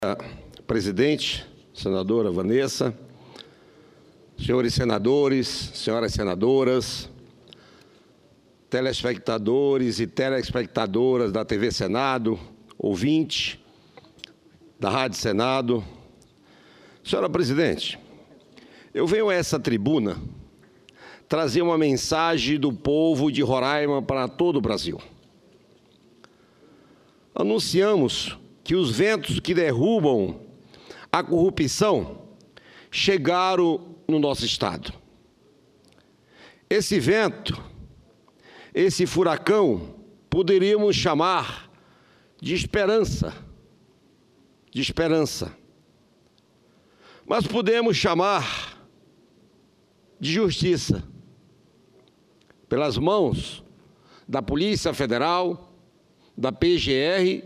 Presidente, senadora Vanessa, senhores senadores, senhoras senadoras, telespectadores e telespectadoras da TV Senado, ouvintes da Rádio Senado. Senhora Presidente, eu venho a essa tribuna trazer uma mensagem do povo de Roraima para todo o Brasil. Anunciamos que os ventos que derrubam a corrupção chegaram no nosso estado. Esse vento, esse furacão, poderíamos chamar de esperança. Mas podemos chamar de justiça, pelas mãos da Polícia Federal, da PGR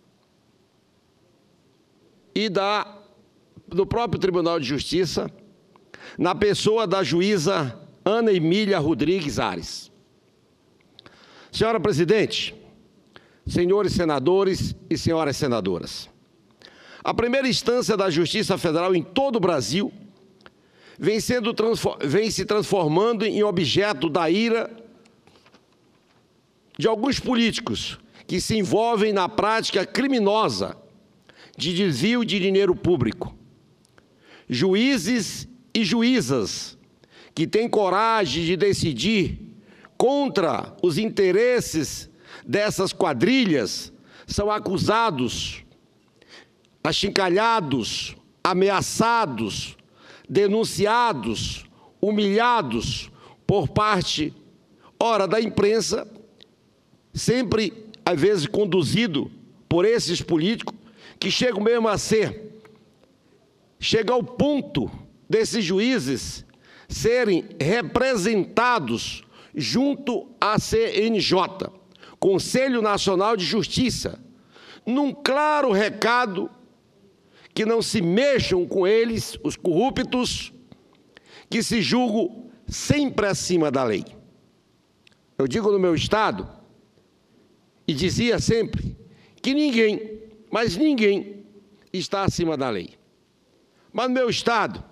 e do próprio Tribunal de Justiça, na pessoa da juíza Ana Emília Rodrigues Ares. Senhora Presidente, senhores senadores e senhoras senadoras, a primeira instância da Justiça Federal em todo o Brasil vem se transformando em objeto da ira de alguns políticos que se envolvem na prática criminosa de desvio de dinheiro público. Juízes e juízas que têm coragem de decidir contra os interesses dessas quadrilhas são acusados, achincalhados, ameaçados, denunciados, humilhados por parte, ora, da imprensa, sempre, às vezes, conduzido por esses políticos, que chegam mesmo a chega ao ponto desses juízes serem representados junto à CNJ, Conselho Nacional de Justiça, num claro recado que não se mexam com eles, os corruptos, que se julgam sempre acima da lei. Eu digo no meu estado, e dizia sempre, que ninguém, mas ninguém, está acima da lei. Mas no meu estado,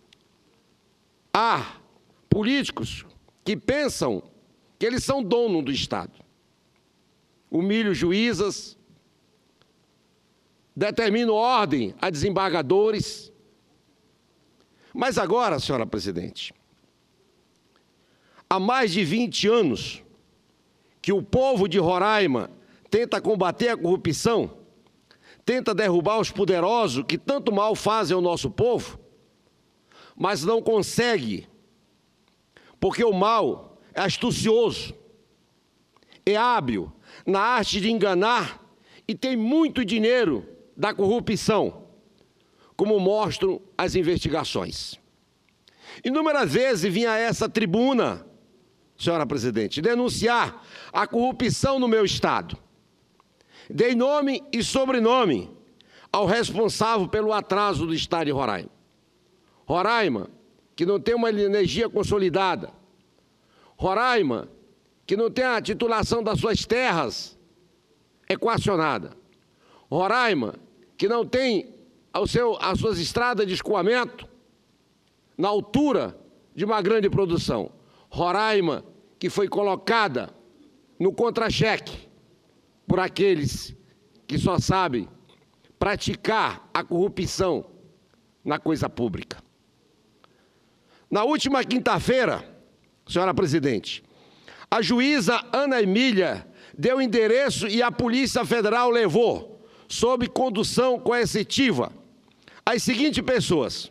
há políticos que pensam que eles são dono do estado. Humilham juízas, determinam ordem a desembargadores. Mas agora, senhora Presidente, há mais de 20 anos que o povo de Roraima tenta combater a corrupção, tenta derrubar os poderosos que tanto mal fazem ao nosso povo, mas não consegue, porque o mal é astucioso, é hábil na arte de enganar e tem muito dinheiro da corrupção, como mostram as investigações. Inúmeras vezes vinha a essa tribuna, senhora Presidente, denunciar a corrupção no meu estado. Dei nome e sobrenome ao responsável pelo atraso do estado de Roraima. Roraima, que não tem uma energia consolidada. Roraima, que não tem a titulação das suas terras equacionada. Roraima, que não tem as suas estradas de escoamento na altura de uma grande produção. Roraima, que foi colocada no contra-cheque por aqueles que só sabem praticar a corrupção na coisa pública. Na última quinta-feira, senhora Presidente, a juíza Ana Emília deu endereço e a Polícia Federal levou, sob condução coercitiva, as seguintes pessoas: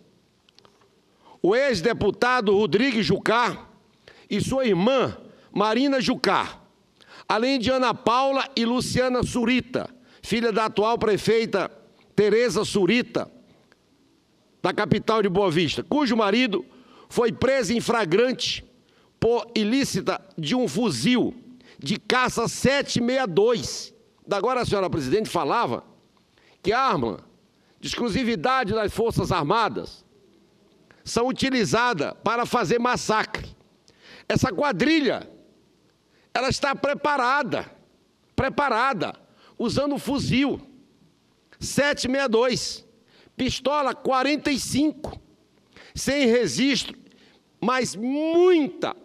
o ex-deputado Rodrigues Jucá e sua irmã Marina Jucá, além de Ana Paula e Luciana Surita, filha da atual prefeita Tereza Surita, da capital de Boa Vista, cujo marido foi preso em flagrante por ilícita de um fuzil de caça 762. Agora a senhora Presidente falava que arma de exclusividade das Forças Armadas são utilizadas para fazer massacre. Essa quadrilha, ela está preparada, usando um fuzil 762. pistola 45, sem registro, mas muita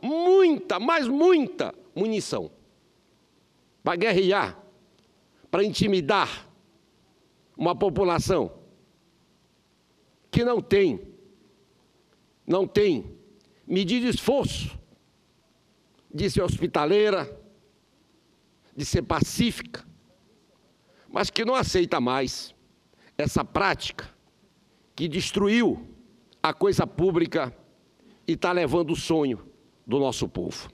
munição para guerrear, para intimidar uma população que não tem medida de esforço de ser hospitaleira, de ser pacífica, mas que não aceita mais essa prática que destruiu a coisa pública e está levando o sonho do nosso povo.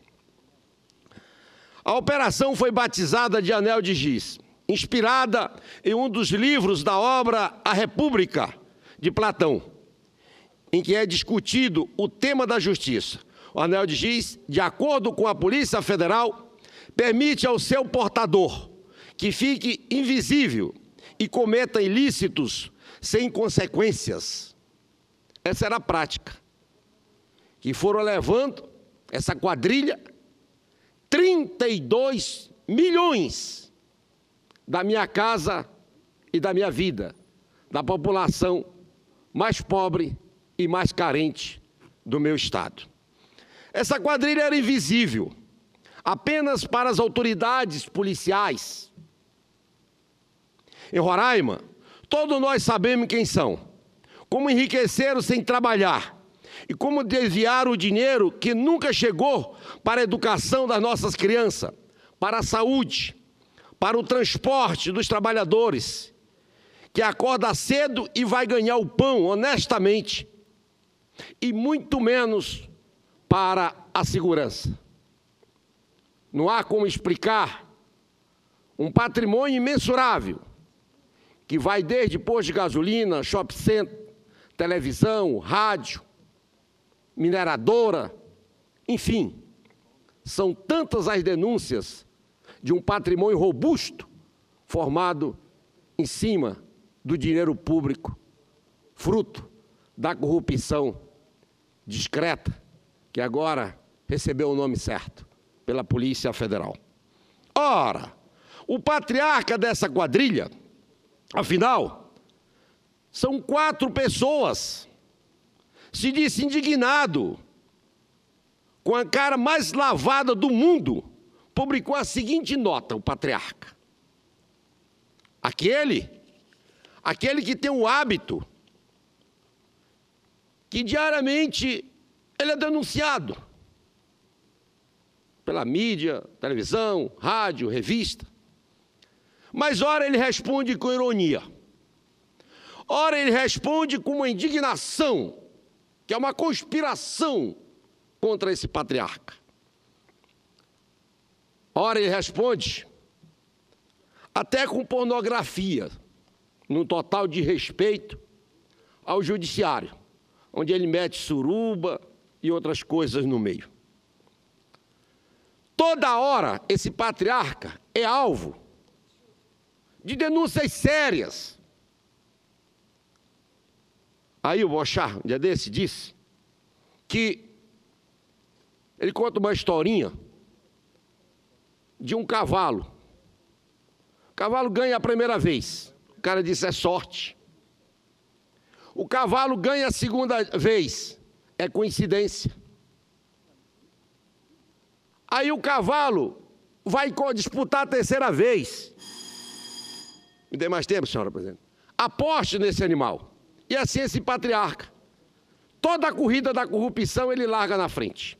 A operação foi batizada de Anel de Giz, inspirada em um dos livros da obra A República, de Platão, em que é discutido o tema da justiça. O Anel de Giz, de acordo com a Polícia Federal, permite ao seu portador que fique invisível e cometa ilícitos sem consequências. Essa era a prática que foram levando essa quadrilha 32 milhões da minha casa e da minha vida, da população mais pobre e mais carente do meu estado. Essa quadrilha era invisível apenas para as autoridades policiais. Em Roraima, todos nós sabemos quem são, como enriqueceram sem trabalhar e como desviaram o dinheiro que nunca chegou para a educação das nossas crianças, para a saúde, para o transporte dos trabalhadores, que acorda cedo e vai ganhar o pão honestamente, e muito menos para a segurança. Não há como explicar um patrimônio imensurável, que vai desde posto de gasolina, shopping center, televisão, rádio, mineradora, enfim, são tantas as denúncias de um patrimônio robusto formado em cima do dinheiro público, fruto da corrupção discreta, que agora recebeu o nome certo pela Polícia Federal. Ora, o patriarca dessa quadrilha, afinal, são 4 pessoas, se disse indignado, com a cara mais lavada do mundo, publicou a seguinte nota, o patriarca. Aquele que tem o hábito que diariamente ele é denunciado pela mídia, televisão, rádio, revista. Mas ora ele responde com ironia. Ora ele responde com uma indignação, que é uma conspiração contra esse patriarca. Ora ele responde até com pornografia, num total de respeito ao judiciário, onde ele mete suruba e outras coisas no meio. Toda hora esse patriarca é alvo de denúncias sérias. Aí o Bochar, um dia desse, disse que ele conta uma historinha de um cavalo. O cavalo ganha a primeira vez. O cara disse, é sorte. O cavalo ganha a segunda vez. É coincidência. Aí o cavalo vai disputar a terceira vez. Me dê mais tempo, senhora presidente. Aposte nesse animal. E assim esse patriarca. Toda a corrida da corrupção ele larga na frente.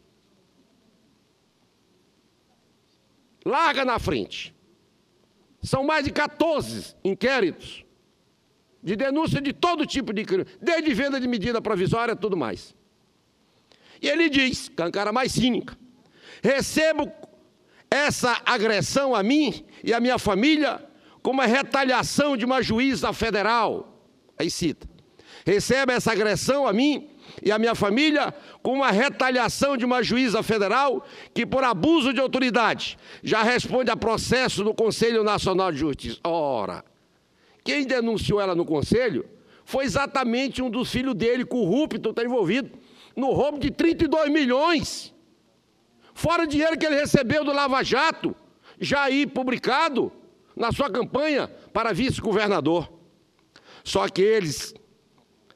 Larga na frente. São mais de 14 inquéritos de denúncia de todo tipo de crime, desde venda de medida provisória e tudo mais. E ele diz, com a cara mais cínica, recebo essa agressão a mim e a minha família como a retaliação de uma juíza federal. Aí cita, recebe essa agressão a mim e a minha família com uma retaliação de uma juíza federal que, por abuso de autoridade, já responde a processo no Conselho Nacional de Justiça. Ora, quem denunciou ela no Conselho foi exatamente um dos filhos dele, corrupto, está envolvido no roubo de 32 milhões. Fora o dinheiro que ele recebeu do Lava Jato, já aí publicado na sua campanha para vice-governador. Só que eles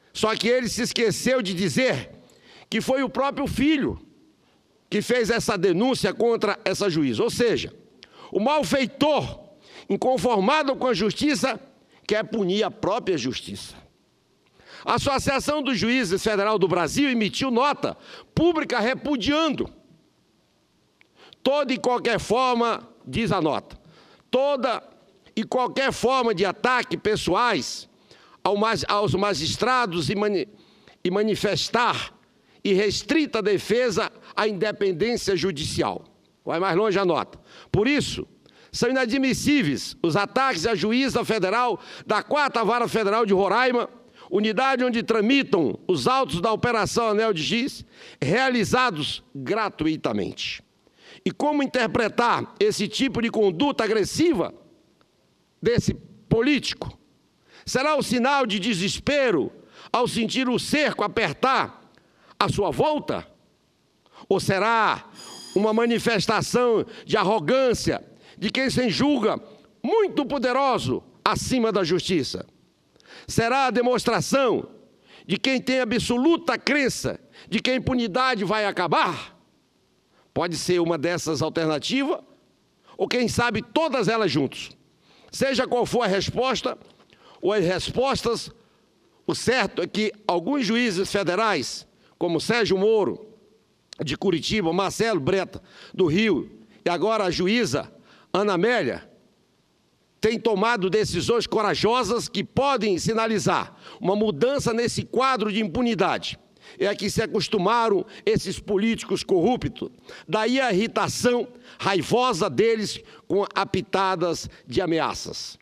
Só que ele se esqueceu de dizer que foi o próprio filho que fez essa denúncia contra essa juíza. Ou seja, o malfeitor, inconformado com a justiça, quer punir a própria justiça. A Associação dos Juízes Federal do Brasil emitiu nota pública repudiando toda e qualquer forma, diz a nota, toda e qualquer forma de ataque pessoais aos magistrados e manifestar irrestrita defesa à independência judicial. Vai mais longe a nota. Por isso, são inadmissíveis os ataques à juíza federal da 4ª Vara Federal de Roraima, unidade onde tramitam os autos da Operação Anel de Giz, realizados gratuitamente. E como interpretar esse tipo de conduta agressiva desse político? Será um sinal de desespero ao sentir o cerco apertar à sua volta? Ou será uma manifestação de arrogância de quem se julga muito poderoso acima da justiça? Será a demonstração de quem tem absoluta crença de que a impunidade vai acabar? Pode ser uma dessas alternativas, ou quem sabe todas elas juntos. Seja qual for a resposta, ou as respostas, o certo é que alguns juízes federais, como Sérgio Moro, de Curitiba, Marcelo Breta, do Rio, e agora a juíza Ana Amélia, têm tomado decisões corajosas que podem sinalizar uma mudança nesse quadro de impunidade. É a que se acostumaram esses políticos corruptos. Daí a irritação raivosa deles com apitadas de ameaças.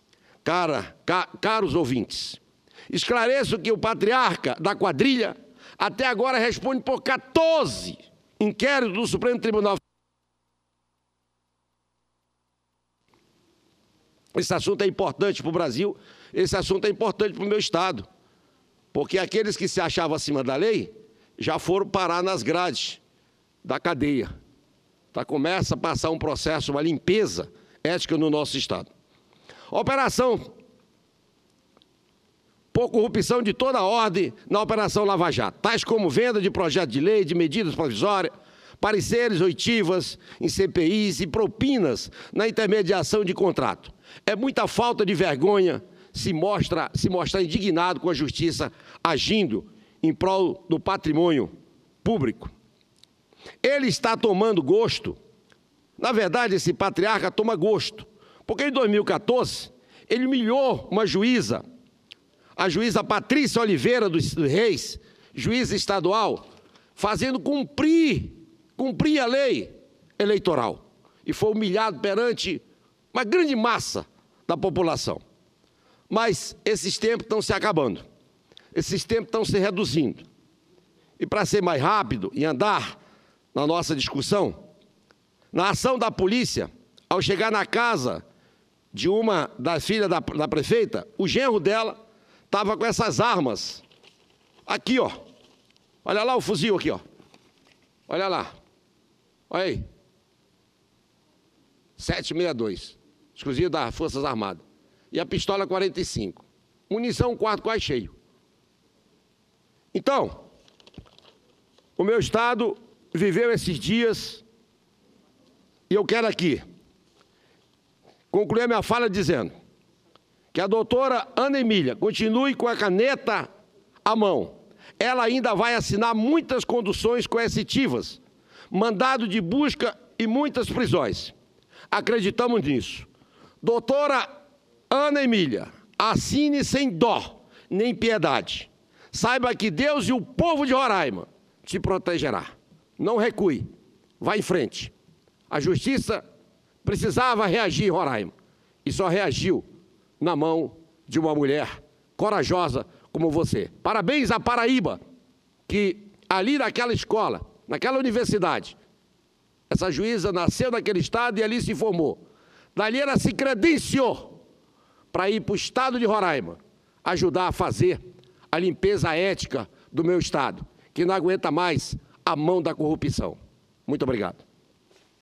Caros ouvintes, esclareço que o patriarca da quadrilha até agora responde por 14 inquéritos do Supremo Tribunal. Esse assunto é importante para o Brasil, esse assunto é importante para o meu Estado, porque aqueles que se achavam acima da lei já foram parar nas grades da cadeia. Tá, começa a passar um processo, uma limpeza ética no nosso Estado. Operação por corrupção de toda a ordem na Operação Lava Jato, tais como venda de projeto de lei, de medidas provisórias, pareceres oitivas em CPIs e propinas na intermediação de contrato. É muita falta de vergonha se mostrar indignado com a justiça agindo em prol do patrimônio público. Ele está tomando gosto, na verdade esse patriarca toma gosto, porque em 2014 ele humilhou uma juíza, a juíza Patrícia Oliveira dos Reis, juíza estadual, fazendo cumprir a lei eleitoral. E foi humilhado perante uma grande massa da população. Mas esses tempos estão se acabando, esses tempos estão se reduzindo. E para ser mais rápido e andar na nossa discussão, na ação da polícia, ao chegar na casa de uma das filhas da prefeita, o genro dela estava com essas armas. Aqui, ó. Olha lá o fuzil aqui, ó. Olha lá. Olha aí. 7,62. Exclusivo das Forças Armadas. E a pistola 45. Munição, um quarto quase cheio. Então, o meu Estado viveu esses dias e eu quero aqui concluir a minha fala dizendo que a doutora Ana Emília continue com a caneta à mão. Ela ainda vai assinar muitas conduções coercitivas, mandado de busca e muitas prisões. Acreditamos nisso. Doutora Ana Emília, assine sem dó nem piedade. Saiba que Deus e o povo de Roraima te protegerá. Não recue, vá em frente. A justiça precisava reagir em Roraima e só reagiu na mão de uma mulher corajosa como você. Parabéns à Paraíba, que ali naquela escola, naquela universidade, essa juíza nasceu naquele estado e ali se formou. Dali ela se credenciou para ir para o estado de Roraima, ajudar a fazer a limpeza ética do meu estado, que não aguenta mais a mão da corrupção. Muito obrigado.